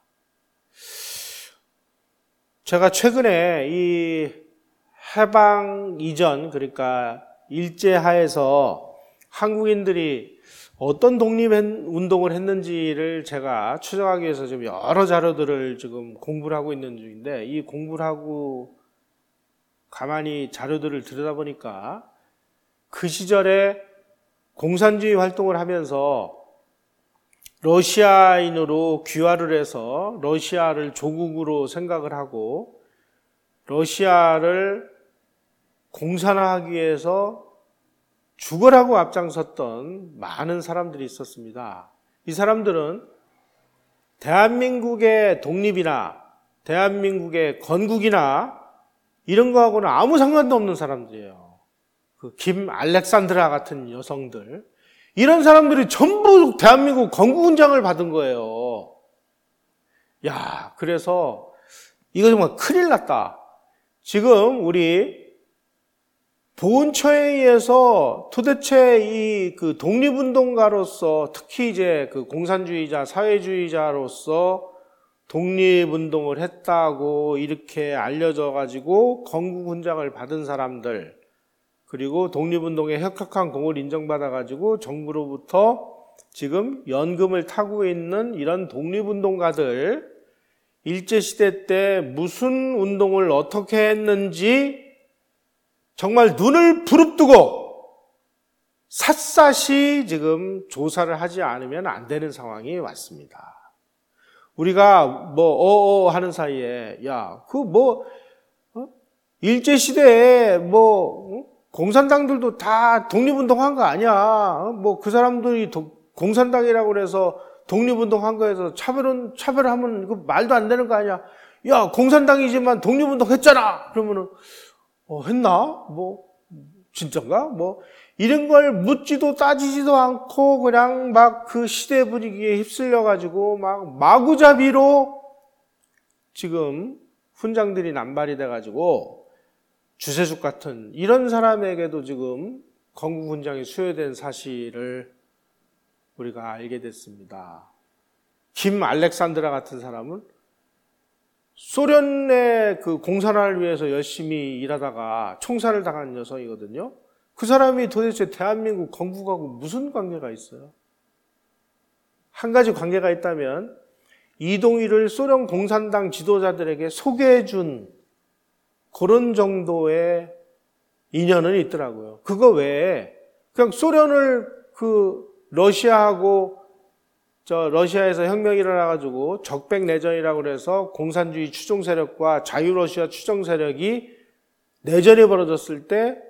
제가 최근에 이 해방 이전, 그러니까 일제하에서 한국인들이 어떤 독립운동을 했는지를 제가 추적하기 위해서 지금 여러 자료들을 지금 공부를 하고 있는 중인데, 이 공부를 하고 가만히 자료들을 들여다보니까 그 시절에 공산주의 활동을 하면서 러시아인으로 귀화를 해서 러시아를 조국으로 생각을 하고 러시아를 공산화하기 위해서 죽으라고 앞장섰던 많은 사람들이 있었습니다. 이 사람들은 대한민국의 독립이나 대한민국의 건국이나 이런 거하고는 아무 상관도 없는 사람들이에요. 그 김 알렉산드라 같은 여성들, 이런 사람들이 전부 대한민국 건국훈장을 받은 거예요. 야, 그래서 이거 정말 큰일 났다. 지금 우리 보훈처에 의해서 도대체 이 그 독립운동가로서, 특히 이제 그 공산주의자, 사회주의자로서 독립운동을 했다고 이렇게 알려져 가지고 건국훈장을 받은 사람들, 그리고 독립운동에 혁혁한 공을 인정받아가지고 정부로부터 지금 연금을 타고 있는 이런 독립운동가들, 일제시대 때 무슨 운동을 어떻게 했는지 정말 눈을 부릅뜨고 샅샅이 지금 조사를 하지 않으면 안 되는 상황이 왔습니다. 우리가 하는 사이에, 야, 일제시대에 공산당들도 다 독립운동 한 거 아니야. 그 사람들이 공산당이라고 그래서 독립운동 한 거에서 차별하면 이거 말도 안 되는 거 아니야. 야, 공산당이지만 독립운동 했잖아. 그러면은, 했나? 진짠가? 이런 걸 묻지도 따지지도 않고 그냥 막 그 시대 분위기에 휩쓸려가지고 막 마구잡이로 지금 훈장들이 남발이 돼가지고 주세죽 같은 이런 사람에게도 지금 건국훈장이 수여된 사실을 우리가 알게 됐습니다. 김 알렉산드라 같은 사람은 소련의 그 공산화를 위해서 열심히 일하다가 총살을 당한 여성이거든요. 그 사람이 도대체 대한민국 건국하고 무슨 관계가 있어요? 한 가지 관계가 있다면 이동희를 소련 공산당 지도자들에게 소개해준 그런 정도의 인연은 있더라고요. 그거 외에 그냥 소련을 러시아하고 러시아에서 혁명이 일어나가지고 적백내전이라고 그래서 공산주의 추종 세력과 자유러시아 추종 세력이 내전이 벌어졌을 때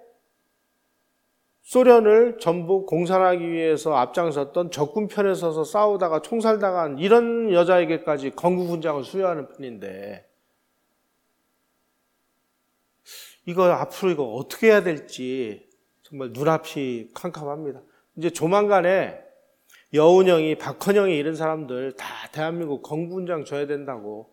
소련을 전부 공산하기 위해서 앞장섰던 적군 편에 서서 싸우다가 총살당한 이런 여자에게까지 건국훈장을 수여하는 편인데, 이거 앞으로 이거 어떻게 해야 될지 정말 눈앞이 캄캄합니다. 이제 조만간에 여운형이, 박헌영이 이런 사람들 다 대한민국 건국훈장 줘야 된다고.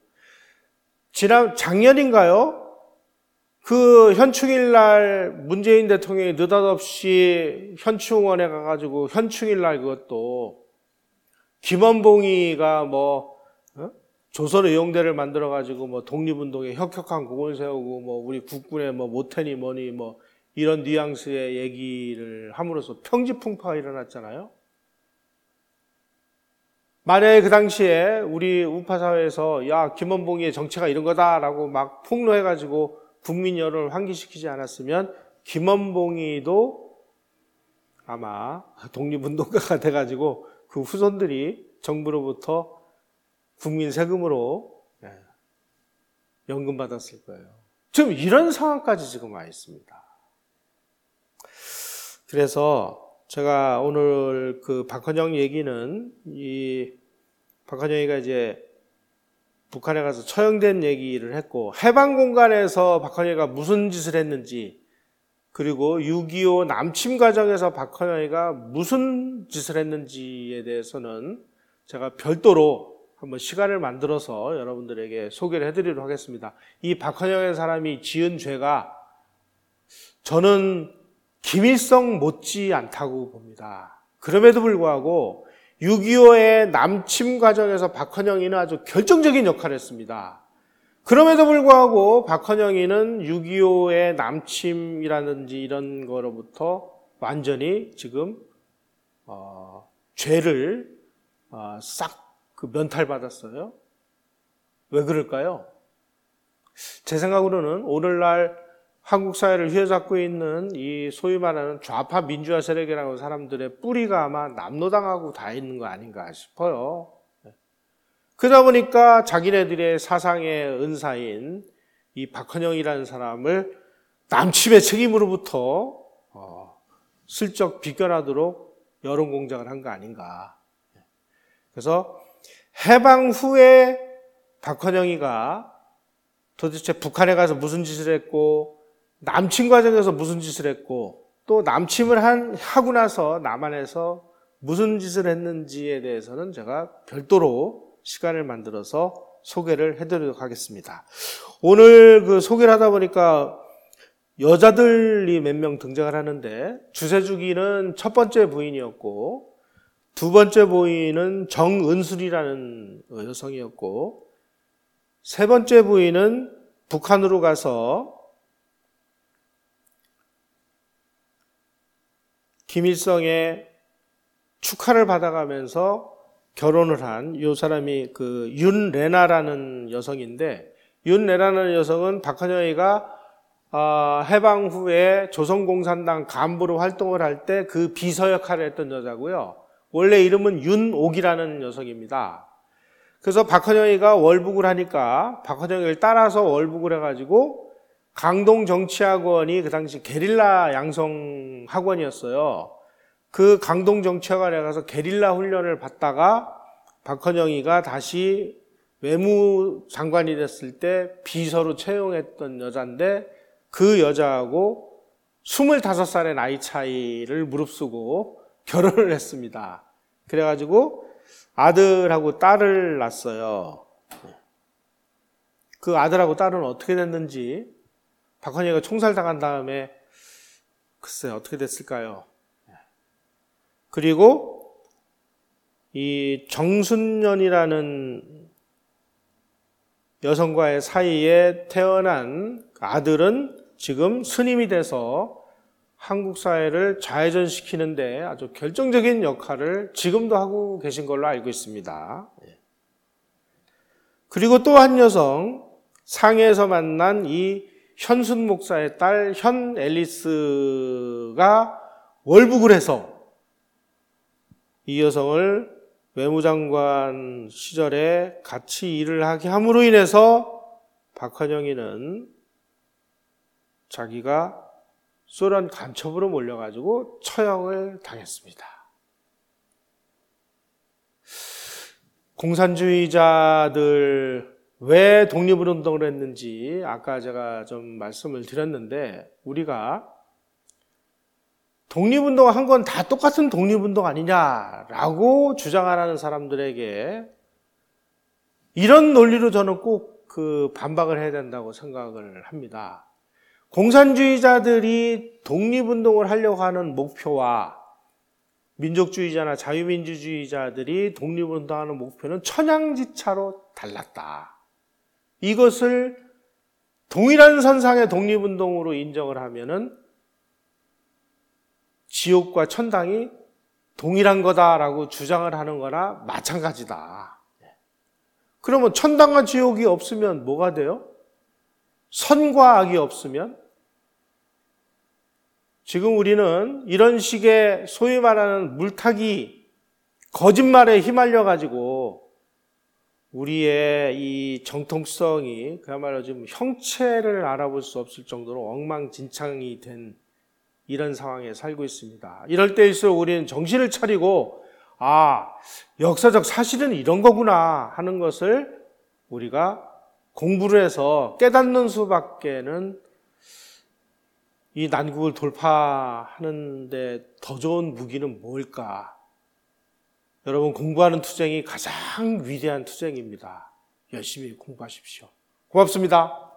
작년인가요? 그 현충일 날 문재인 대통령이 느닷없이 현충원에 가가지고 현충일 날 그것도 김원봉이가 조선의용대를 만들어가지고 독립운동에 혁혁한 공을 세우고 우리 국군의 모태니 뭐니 이런 뉘앙스의 얘기를 함으로써 평지풍파가 일어났잖아요. 만약에 그 당시에 우리 우파 사회에서 야, 김원봉이의 정체가 이런 거다라고 막 폭로해가지고 국민 여론을 환기시키지 않았으면 김원봉이도 아마 독립운동가가 돼가지고 그 후손들이 정부로부터 국민 세금으로 연금 받았을 거예요. 지금 이런 상황까지 지금 와 있습니다. 그래서 제가 오늘 그 박헌영 얘기는, 이 박헌영이가 이제 북한에 가서 처형된 얘기를 했고, 해방 공간에서 박헌영이가 무슨 짓을 했는지, 그리고 6.25 남침 과정에서 박헌영이가 무슨 짓을 했는지에 대해서는 제가 별도로 한번 시간을 만들어서 여러분들에게 소개를 해드리도록 하겠습니다. 이 박헌영이라는 사람이 지은 죄가 저는 김일성 못지 않다고 봅니다. 그럼에도 불구하고 6.25의 남침 과정에서 박헌영이는 아주 결정적인 역할을 했습니다. 그럼에도 불구하고 박헌영이는 6.25의 남침이라든지 이런 거로부터 완전히 지금 죄를 싹 그 면탈받았어요. 왜 그럴까요? 제 생각으로는 오늘날 한국 사회를 휘어잡고 있는 이 소위 말하는 좌파 민주화 세력이라고 하는 사람들의 뿌리가 아마 남로당하고 다 있는 거 아닌가 싶어요. 그러다 보니까 자기네들의 사상의 은사인 이 박헌영이라는 사람을 남침의 책임으로부터 슬쩍 비껴나도록 여론 공작을 한 거 아닌가. 그래서 해방 후에 박헌영이가 도대체 북한에 가서 무슨 짓을 했고, 남침 과정에서 무슨 짓을 했고, 또 남침을 하고 나서 남한에서 무슨 짓을 했는지에 대해서는 제가 별도로 시간을 만들어서 소개를 해드리도록 하겠습니다. 오늘 그 소개를 하다 보니까 여자들이 몇 명 등장을 하는데, 주세주기는 첫 번째 부인이었고, 두 번째 부인은 정은술이라는 여성이었고, 세 번째 부인은 북한으로 가서 김일성의 축하를 받아가면서 결혼을 한 이 사람이 그 윤레나라는 여성인데, 윤레나라는 여성은 박헌영이가 해방 후에 조선공산당 간부로 활동을 할 때 그 비서 역할을 했던 여자고요. 원래 이름은 윤옥이라는 여성입니다. 그래서 박헌영이가 월북을 하니까 박헌영이를 따라서 월북을 해가지고 강동정치학원이 그 당시 게릴라 양성 학원이었어요. 그 강동정치학원에 가서 게릴라 훈련을 받다가 박헌영이가 다시 외무장관이 됐을 때 비서로 채용했던 여자인데, 그 여자하고 25살의 나이 차이를 무릅쓰고 결혼을 했습니다. 그래가지고 아들하고 딸을 낳았어요. 그 아들하고 딸은 어떻게 됐는지, 박헌영이가 총살당한 다음에 글쎄 어떻게 됐을까요? 그리고 이 정순년이라는 여성과의 사이에 태어난 아들은 지금 스님이 돼서 한국 사회를 좌회전시키는데 아주 결정적인 역할을 지금도 하고 계신 걸로 알고 있습니다. 그리고 또 한 여성, 상해에서 만난 이 현순 목사의 딸 현 앨리스가 월북을 해서 이 여성을 외무장관 시절에 같이 일을 하게 함으로 인해서 박헌영이는 자기가 소련 간첩으로 몰려가지고 처형을 당했습니다. 공산주의자들 왜 독립운동을 했는지 아까 제가 좀 말씀을 드렸는데, 우리가 독립운동 한 건 다 똑같은 독립운동 아니냐라고 주장하는 사람들에게 이런 논리로 저는 꼭 반박을 해야 된다고 생각을 합니다. 공산주의자들이 독립운동을 하려고 하는 목표와 민족주의자나 자유민주주의자들이 독립운동하는 목표는 천양지차로 달랐다. 이것을 동일한 선상의 독립운동으로 인정을 하면은 지옥과 천당이 동일한 거다라고 주장을 하는 거나 마찬가지다. 그러면 천당과 지옥이 없으면 뭐가 돼요? 선과 악이 없으면? 지금 우리는 이런 식의 소위 말하는 물타기, 거짓말에 휘말려가지고 우리의 이 정통성이 그야말로 지금 형체를 알아볼 수 없을 정도로 엉망진창이 된 이런 상황에 살고 있습니다. 이럴 때일수록 우리는 정신을 차리고 역사적 사실은 이런 거구나 하는 것을 우리가 공부를 해서 깨닫는 수밖에는 이 난국을 돌파하는데 더 좋은 무기는 뭘까? 여러분, 공부하는 투쟁이 가장 위대한 투쟁입니다. 열심히 공부하십시오. 고맙습니다.